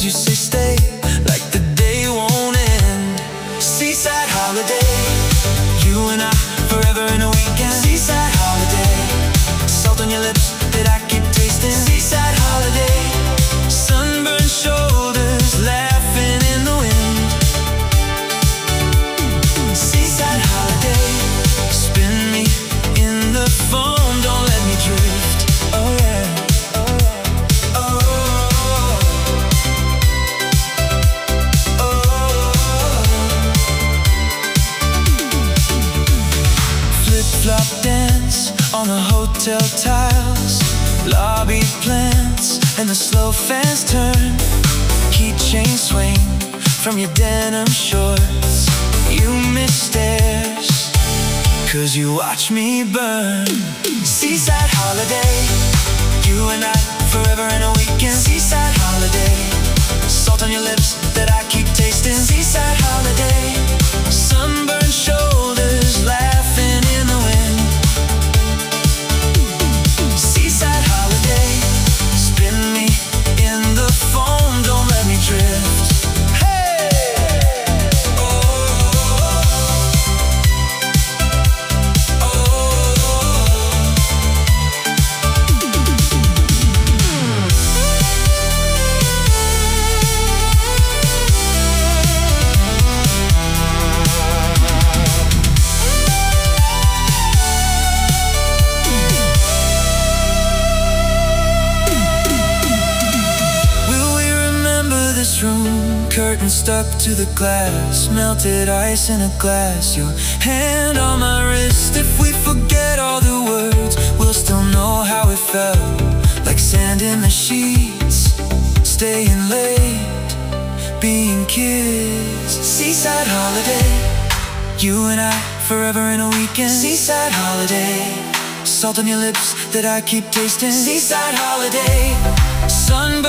you say stay, like the day won't end. Seaside holiday, you and I, forever in a weekend. Seaside holiday, salt on your lips that I keep tasting. Seaside holiday, sunburned shoulders, laughing in the wind. Seaside holiday, spin me in the foam, don't let me drift. Oh yeah, oh, oh, flip-flop dance on the hotel tiles, lobby plants and the slow fans turn. Keychain swing from your denim shorts. You miss stares, 'cause you watch me burn. Seaside holiday, you and I, forever in a weekend. Seaside holiday, salt on your lips that I keep tasting. Seaside holiday, sunburned shoulders, laughing in the wind. Seaside holiday, spin me in the foam, don't let me drift. Room, curtain stuck to the glass, melted ice in a glass, your hand on my wrist. If we forget all the words, we'll still know how it felt, like sand in the sheets, staying late, being kids. Seaside holiday, you and I, forever in a weekend. Seaside holiday, salt on your lips that I keep tasting. Seaside holiday, sun